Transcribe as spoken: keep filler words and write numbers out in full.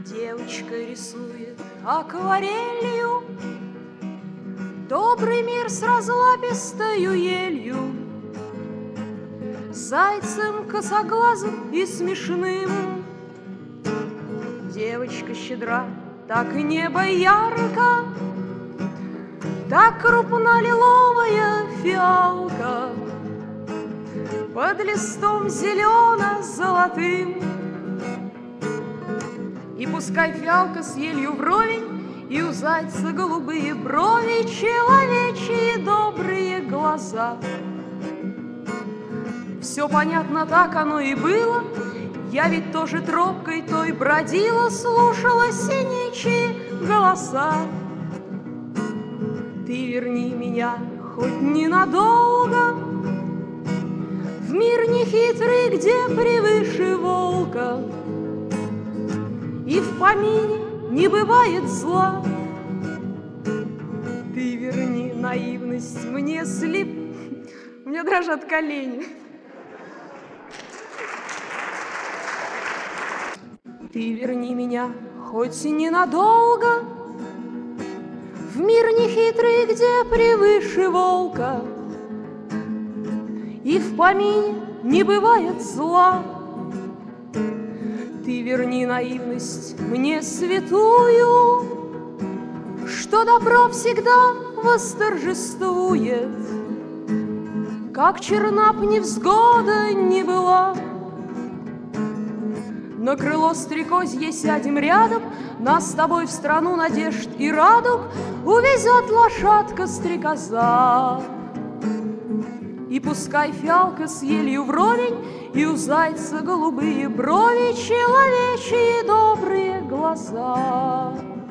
Девочка рисует акварелью добрый мир с разлапистою елью, зайцем косоглазым и смешным. Девочка щедра, так небо ярко, так крупно-лиловая фиалка под листом зелено-золотым. И пускай фиалка с елью вровень, и у зайца голубые брови, человечьи добрые глаза. Все понятно, так оно и было. Я ведь тоже тропкой той бродила, слушала синичьи голоса. Ты верни меня хоть ненадолго в мир нехитрый, где превыше волка и в помине не бывает зла. Ты верни наивность мне слеп... У меня дрожат колени. Ты верни меня хоть ненадолго в мир нехитрый, где превыше волка и в помине не бывает зла. Ты верни наивность мне святую, что добро всегда восторжествует, как черна б невзгода не была. На крыло стрекозье сядем рядом, нас с тобой в страну надежд и радуг увезет лошадка-стрекоза. И пускай фиалка с елью вровень, и у зайца голубые брови, человечьи добрые глаза.